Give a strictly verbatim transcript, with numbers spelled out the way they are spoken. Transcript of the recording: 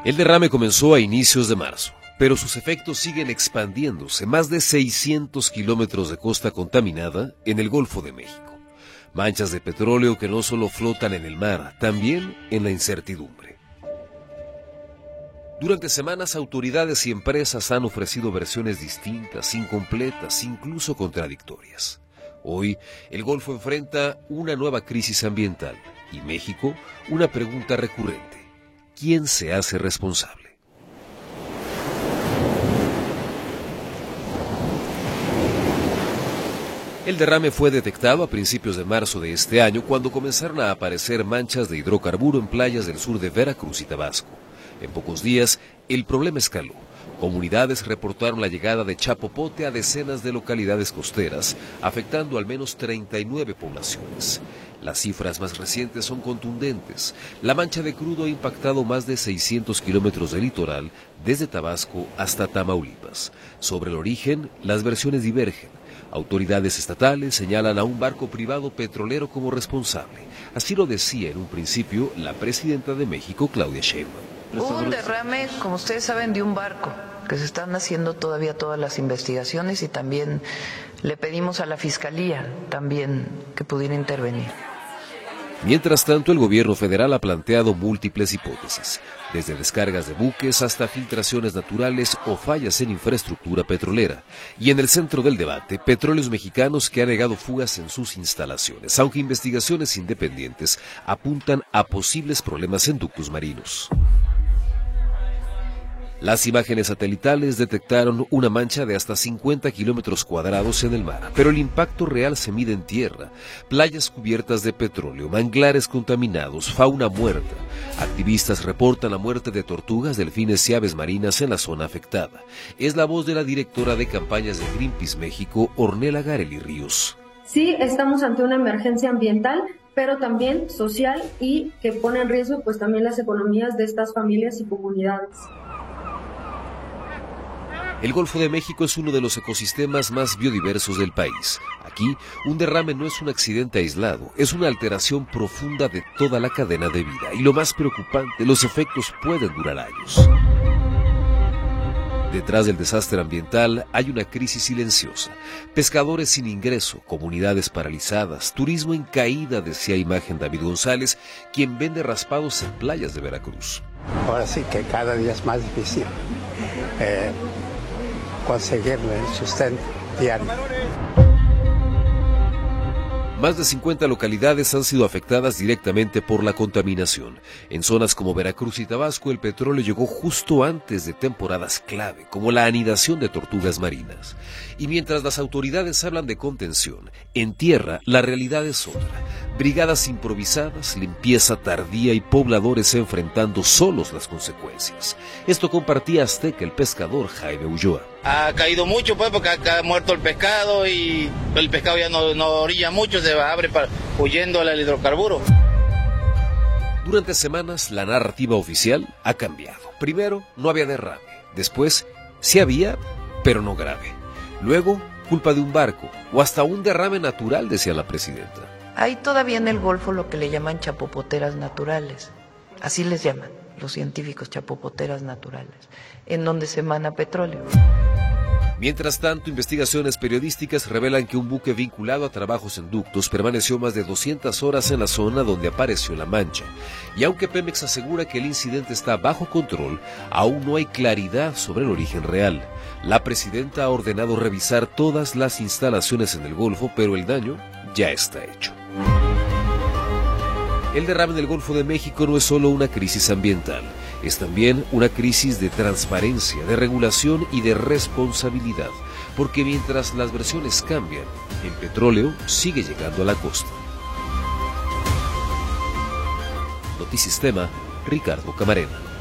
El derrame comenzó a inicios de marzo, pero sus efectos siguen expandiéndose. Más de seiscientos kilómetros de costa contaminada en el Golfo de México. Manchas de petróleo que no solo flotan en el mar, también en la incertidumbre. Durante semanas, autoridades y empresas han ofrecido versiones distintas, incompletas, incluso contradictorias. Hoy, el Golfo enfrenta una nueva crisis ambiental y México una pregunta recurrente: ¿quién se hace responsable? El derrame fue detectado a principios de marzo de este año, cuando comenzaron a aparecer manchas de hidrocarburo en playas del sur de Veracruz y Tabasco. En pocos días, el problema escaló. Comunidades reportaron la llegada de chapopote a decenas de localidades costeras, afectando al menos treinta y nueve poblaciones. Las cifras más recientes son contundentes. La mancha de crudo ha impactado más de seiscientos kilómetros de litoral, desde Tabasco hasta Tamaulipas. Sobre el origen, las versiones divergen. Autoridades estatales señalan a un barco privado petrolero como responsable. Así lo decía en un principio la presidenta de México, Claudia Sheinbaum. Hubo un derrame, como ustedes saben, de un barco, que se están haciendo todavía todas las investigaciones, y también le pedimos a la Fiscalía también que pudiera intervenir. Mientras tanto, el gobierno federal ha planteado múltiples hipótesis, desde descargas de buques hasta filtraciones naturales o fallas en infraestructura petrolera. Y en el centro del debate, Petróleos Mexicanos, que ha negado fugas en sus instalaciones, aunque investigaciones independientes apuntan a posibles problemas en ductos marinos. Las imágenes satelitales detectaron una mancha de hasta cincuenta kilómetros cuadrados en el mar, pero el impacto real se mide en tierra. Playas cubiertas de petróleo, manglares contaminados, fauna muerta. Activistas reportan la muerte de tortugas, delfines y aves marinas en la zona afectada. Es la voz de la directora de campañas de Greenpeace México, Ornella Gareli Ríos. Sí, estamos ante una emergencia ambiental, pero también social, y que pone en riesgo pues también las economías de estas familias y comunidades. El Golfo de México es uno de los ecosistemas más biodiversos del país. Aquí, un derrame no es un accidente aislado, es una alteración profunda de toda la cadena de vida. Y lo más preocupante, los efectos pueden durar años. Detrás del desastre ambiental hay una crisis silenciosa. Pescadores sin ingreso, comunidades paralizadas, turismo en caída, decía Imagen David González, quien vende raspados en playas de Veracruz. Ahora sí que cada día es más difícil eh, conseguir el sustento diario. Más de cincuenta localidades han sido afectadas directamente por la contaminación. En zonas como Veracruz y Tabasco, el petróleo llegó justo antes de temporadas clave, como la anidación de tortugas marinas. Y mientras las autoridades hablan de contención, en tierra la realidad es otra. Brigadas improvisadas, limpieza tardía y pobladores enfrentando solos las consecuencias. Esto compartía Azteca, el pescador Jaime Ulloa. Ha caído mucho, pues, porque ha muerto el pescado y el pescado ya no, no orilla mucho, se abre para, huyendo al hidrocarburo. Durante semanas, la narrativa oficial ha cambiado. Primero, no había derrame. Después, sí había, pero no grave. Luego, culpa de un barco, o hasta un derrame natural, decía la presidenta. Hay todavía en el Golfo lo que le llaman chapopoteras naturales, así les llaman los científicos, chapopoteras naturales, en donde se emana petróleo. Mientras tanto, investigaciones periodísticas revelan que un buque vinculado a trabajos en ductos permaneció más de doscientas horas en la zona donde apareció la mancha. Y aunque Pemex asegura que el incidente está bajo control, aún no hay claridad sobre el origen real. La presidenta ha ordenado revisar todas las instalaciones en el Golfo, pero el daño ya está hecho. El derrame del Golfo de México no es solo una crisis ambiental, es también una crisis de transparencia, de regulación y de responsabilidad, porque mientras las versiones cambian, el petróleo sigue llegando a la costa. Notisistema, Ricardo Camarena.